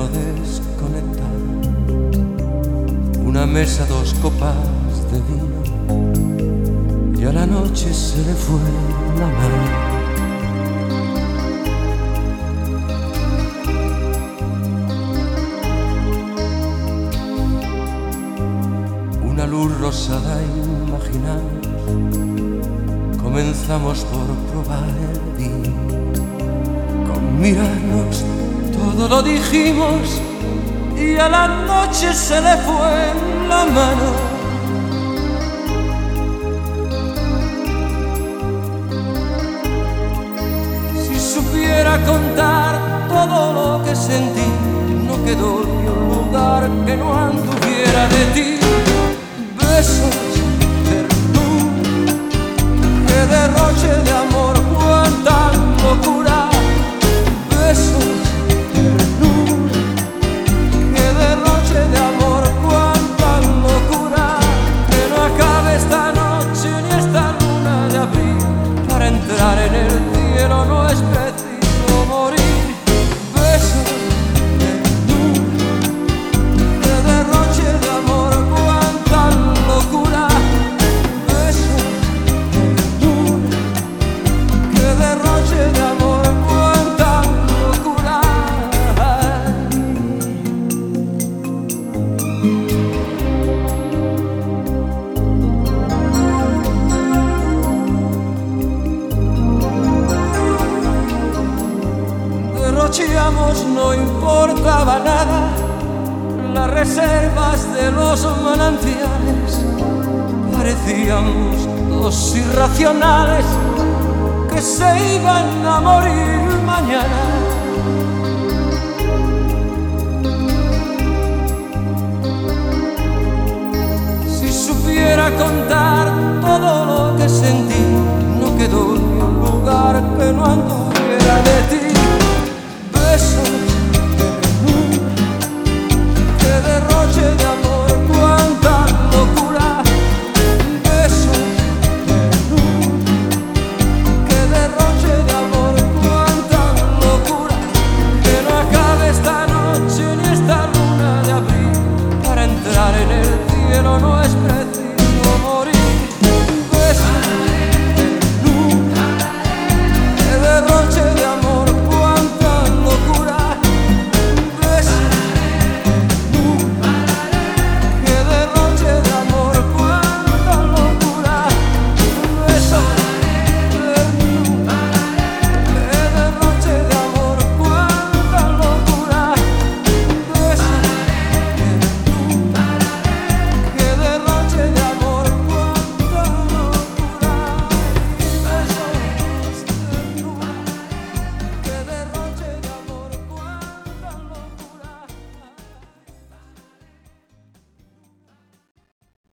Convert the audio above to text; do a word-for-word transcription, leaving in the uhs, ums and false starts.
teléfono desconectado, una mesa, dos copas de vino, y a la noche se le fue la mano. Una luz rosada imaginamos, comenzamos por probar el vino. Con mirarnos todo lo dijimos y a la noche se le fue la mano. Si supiera contar todo lo que sentí, no quedó ni un lugar que no anduviera de ti. Besos, ternura, qué derroche de amor, cuánta locura. Besos, ternura, qué derroche de amor, cuánta locura. Que no acabe esta noche ni esta luna de abril. Para entrar en el cielo no es preciso morir. Besos, ternura, qué derroche de amor, cuánta locura. Besos, ternura, qué derroche de amor, cuánta locura. Derrocheamos, no importaba nada, las reservas de los manantiales. Parecíamos dos irracionales que se iban a morir mañana.